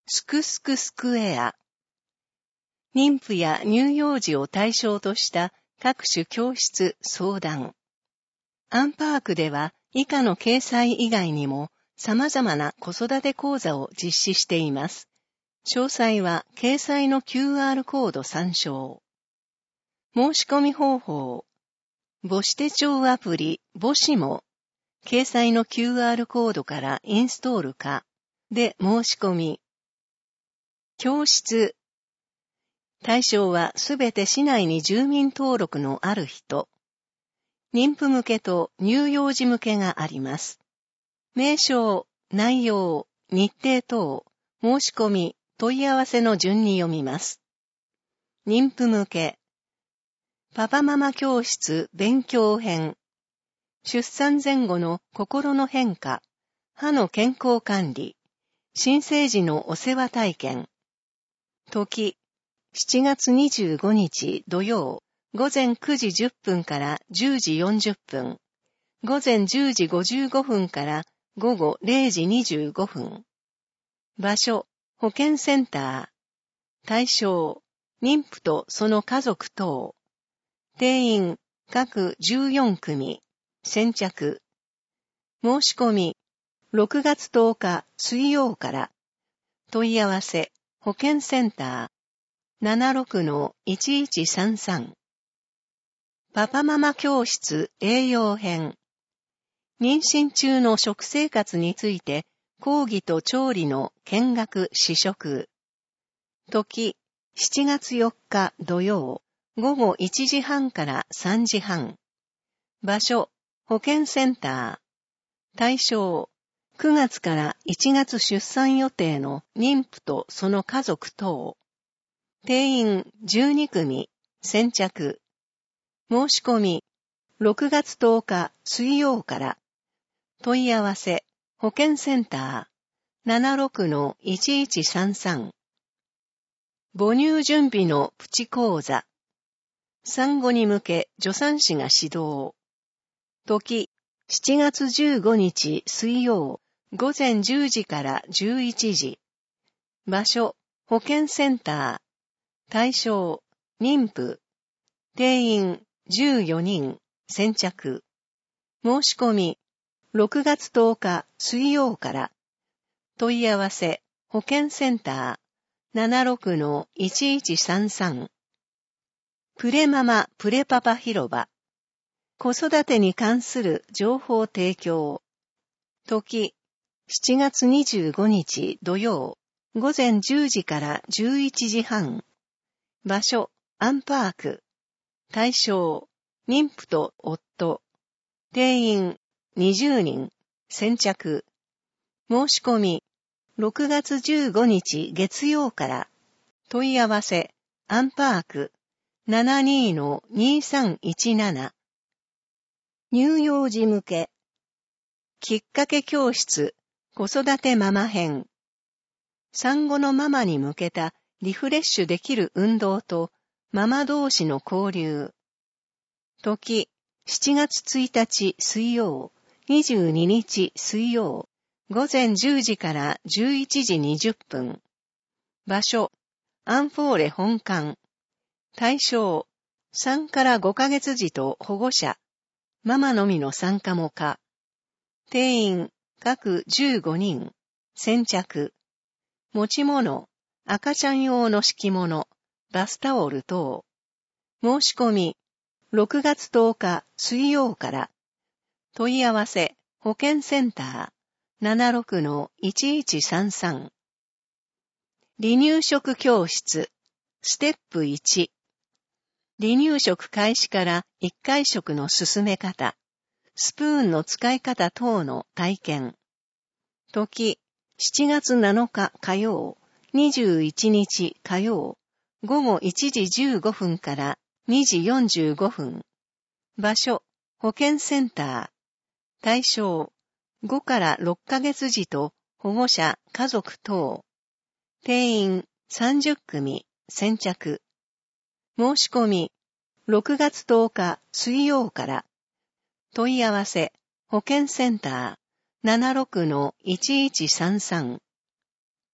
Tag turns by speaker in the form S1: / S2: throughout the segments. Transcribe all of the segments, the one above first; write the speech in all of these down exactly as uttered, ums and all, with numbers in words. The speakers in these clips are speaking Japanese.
S1: すくすくスクエア。妊婦や乳幼児を対象とした各種教室相談。アンパークでは以下の掲載以外にも様々な子育て講座を実施しています。詳細は掲載の キューアール コード参照。申し込み方法。母子手帳アプリ母子も掲載の キューアール コードからインストールかで申し込み。教室。対象はすべて市内に住民登録のある人。妊婦向けと乳幼児向けがあります。名称、内容、日程等、申し込み、問い合わせの順に読みます。妊婦向け。パパママ教室勉強編。出産前後の心の変化、歯の健康管理、新生児のお世話体験。時、しちがつにじゅうごにち土曜、午前くじじゅっぷんからじゅうじよんじゅっぷん、午前じゅうじごじゅうごふんから午後れいじにじゅうごふん。場所、保健センター。対象、妊婦とその家族等。定員、各じゅうよんくみ。先着。申し込み、ろくがつとおか水曜から。問い合わせ、保健センター。ななろくのいちいちさんさん。パパママ教室栄養編。妊娠中の食生活について講義と調理の見学試食。時、しちがつよっか土曜、午後いちじはんからさんじはん。場所、保健センター。対象、くがつからいちがつ出産予定の妊婦とその家族等。定員じゅうにくみ、先着。申し込み、ろくがつとおか水曜から。問い合わせ、保健センター。ななろくのいちいちさんさん。母乳準備のプチ講座。産後に向け助産師が指導。時、しちがつじゅうごにち水曜、午前じゅうじからじゅういちじ。場所、保健センター。対象、妊婦。定員、じゅうよにん、先着。申し込み、ろくがつとおか水曜から。問い合わせ、保健センター。ななろくのいちいちさんさん。プレママプレパパ広場。子育てに関する情報提供。時、しちがつにじゅうごにち土曜、午前じゅうじからじゅういちじはん。場所、アンパーク。対象、妊婦と夫。定員、にじゅうにん、先着。申し込み、ろくがつじゅうごにち月曜から。問い合わせ、アンパーク。ななにのにさんいちなな。乳幼児向け。きっかけ教室、子育てママ編。産後のママに向けたリフレッシュできる運動とママ同士の交流。時、しちがつついたち水曜、にじゅうににち水曜、午前じゅうじからじゅういちじにじゅっぷん。場所、アンフォーレ本館。対象、さんからごかげつ児と保護者。ママのみの参加も可。定員、各じゅうごにん。先着。持ち物、赤ちゃん用の敷物、バスタオル等。申し込み、ろくがつとおか水曜から。問い合わせ、保健センター。ななろくのいちいちさんさん。離乳食教室。ステップいち。離乳食開始からいっかい食の進め方。スプーンの使い方等の体験。時、しちがつなのか火曜、にじゅういちにち火曜、午後いちじじゅうごふんからにじよんじゅうごふん。場所、保健センター。対象、ごからろっかげつ児と保護者、家族等。定員さんじゅっくみ、先着。申し込み、ろくがつとおか水曜から。問い合わせ、保健センター。ななろくのいちいちさんさん。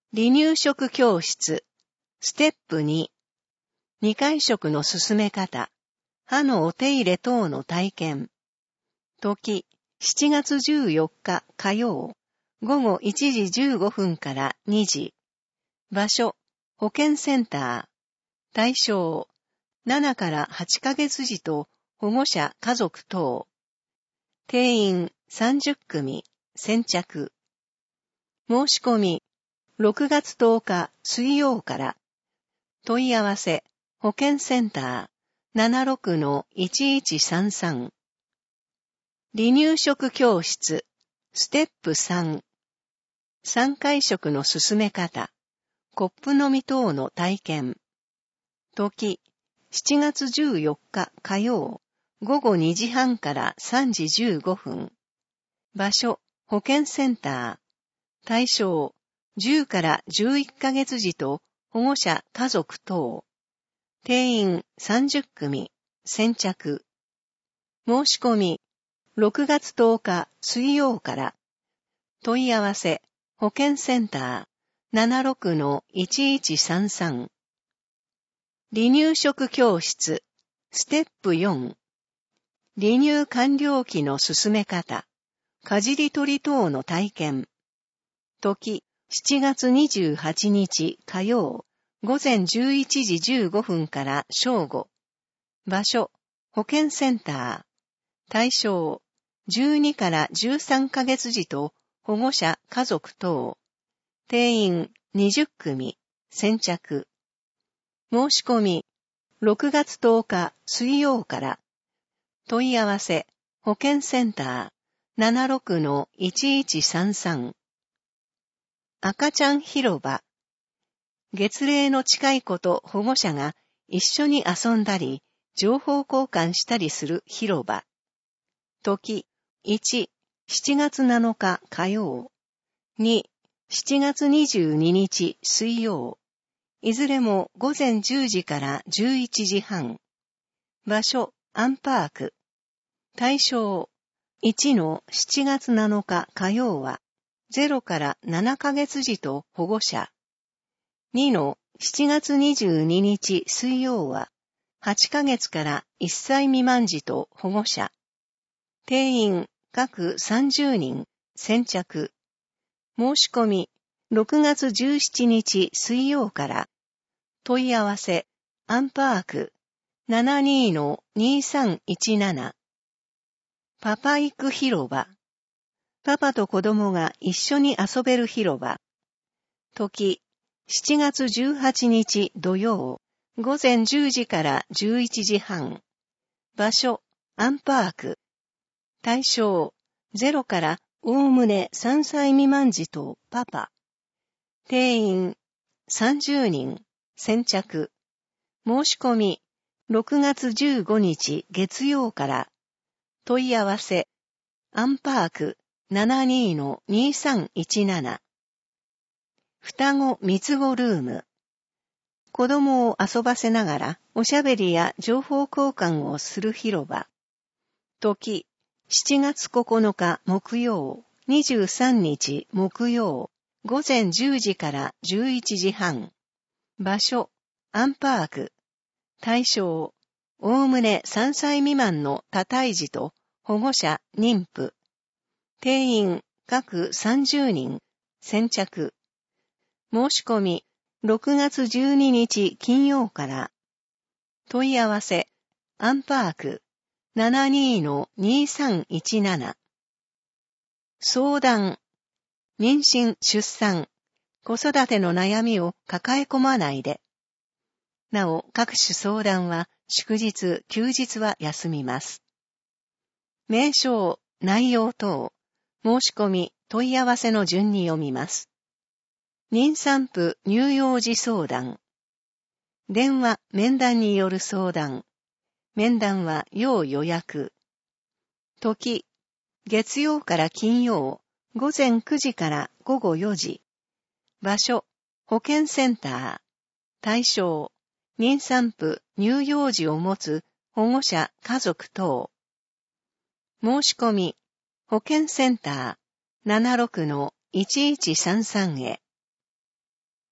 S1: 離乳食教室、ステップに、二回食の進め方、歯のお手入れ等の体験。時、しちがつじゅうよっか火曜、午後いちじじゅうごふんからにじ。場所、保健センター。対象、ななからはちかげつ児と保護者家族等。定員さんじゅっくみ、先着。申し込み、ろくがつとおか水曜から。問い合わせ、保健センター ななじゅうろくのいちいちさんさん。離乳食教室、ステップさん。三回食の進め方、コップ飲み等の体験。時、しちがつじゅうよっか火曜、午後にじはんからさんじじゅうごふん。場所、保健センター。対象、じゅうからじゅういっかげつ児と保護者家族等。定員さんじゅっくみ、先着。申し込み、ろくがつとおか水曜から。問い合わせ、保健センター ななじゅうろくのいちいちさんさん。離乳食教室、ステップよん。離乳完了期の進め方、かじり取り等の体験。時、しちがつにじゅうはちにち火曜、午前じゅういちじじゅうごふんから正午。場所、保健センター。対象、じゅうにからじゅうさんかげつ児と保護者家族等。定員にじゅっくみ、先着。申し込み、ろくがつとおか水曜から。問い合わせ、保健センター ななじゅうろくのいちいちさんさん。赤ちゃん広場。月齢の近い子と保護者が一緒に遊んだり、情報交換したりする広場。時、いち、しちがつなのか火曜。に、しちがつにじゅうににち水曜。いずれも午前じゅうじからじゅういちじはん。場所、アンパーク。対象、いちのしちがつなのか火曜は、ゼロからななかげつ児と保護者。にのしちがつにじゅうににち水曜は、はちかげつからいっさい未満児と保護者。定員、各さんじゅうにん、先着。申し込み、ろくがつじゅうしちにち水曜から。問い合わせ、アンパーク ななにのにさんいちなな。パパ育広場。パパと子供が一緒に遊べる広場。時、しちがつじゅうはちにち土曜、午前じゅうじからじゅういちじはん。場所、アンパーク。対象、ゼロからおおむねさんさい未満児とパパ。定員、さんじゅうにん、先着。申し込み、ろくがつじゅうごにち月曜から。問い合わせ、アンパーク ななにのにさんいちなな。双子三つ子ルーム。子供を遊ばせながらおしゃべりや情報交換をする広場。時、しちがつここのか木曜、にじゅうさんにち木曜、午前じゅうじからじゅういちじはん。場所、アンパーク。対象、おおむねさんさい未満の多胎児と保護者、妊婦。定員、各さんじゅうにん、先着。申し込み、ろくがつじゅうににち金曜から。問い合わせ、アンパーク ななにのにさんいちなな。相談。妊娠、出産、子育ての悩みを抱え込まないで。なお、各種相談は祝日、休日は休みます。名称、内容等、申し込み、問い合わせの順に読みます。妊産婦乳幼児相談。電話、面談による相談。面談は要予約。時、月曜から金曜、午前くじからごごよじ。場所、保健センター。対象、妊産婦乳幼児を持つ保護者家族等。申し込み、保健センター ななじゅうろくのいちいちさんさん へ。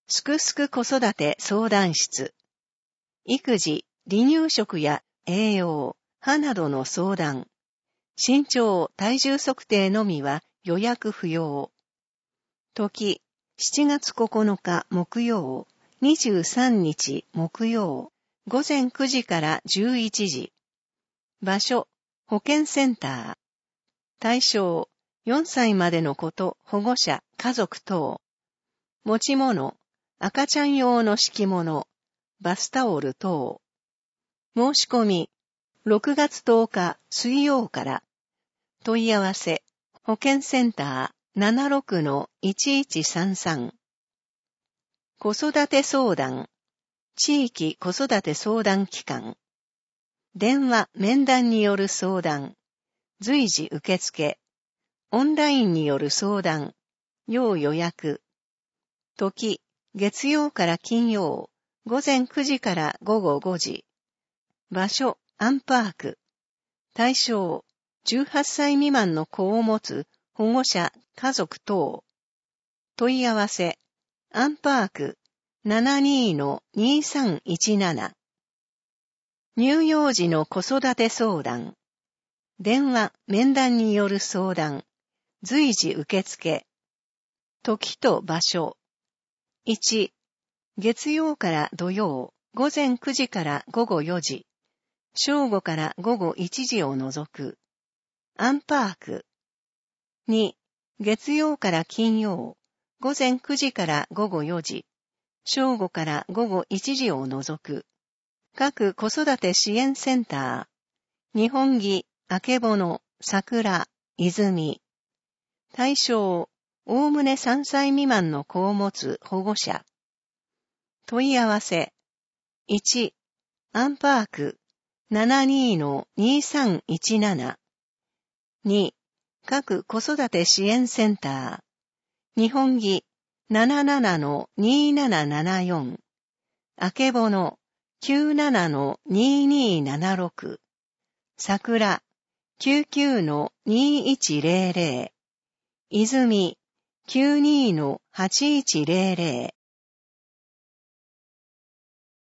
S1: すくすく子育て相談室。育児、離乳食や栄養、歯などの相談。身長、体重測定のみは予約不要。時、しちがつここのか木曜、にじゅうさんにち木曜、ごぜんくじからじゅういちじ。場所、保健センター。対象、よんさいまでの子と保護者、家族等。持ち物、赤ちゃん用の敷物、バスタオル等。申し込み、ろくがつとおか水曜から。問い合わせ、保健センター ななろくのいちいちさんさん。子育て相談、地域子育て相談機関。電話、面談による相談、随時受付。オンラインによる相談、要予約。時、月曜から金曜、ごぜんくじからごごごじ。場所、アンパーク。対象、じゅうはっさい未満の子を持つ保護者、家族等。問い合わせ、アンパーク ななにのにさんいちなな。乳幼児の子育て相談。電話、面談による相談。随時受付。時と場所。いち、月曜から土曜、ごぜんくじからごごよじ。正午からごごいちじを除く。アンパーク。に、月曜から金曜、ごぜんくじからごごよじ。正午からごごいちじを除く。各子育て支援センター。日本木、あけぼの、桜、泉。対象、おおむねさんさい未満の子を持つ保護者。問い合わせ。いち、アンパーク ななにのにさんいちなな。に、各子育て支援センター。日本木 ななななのにななななよん。あけぼの きゅうななのににななろく。桜 きゅうきゅうのにいちぜろぜろ。泉 きゅうにのはちいちぜろぜろ。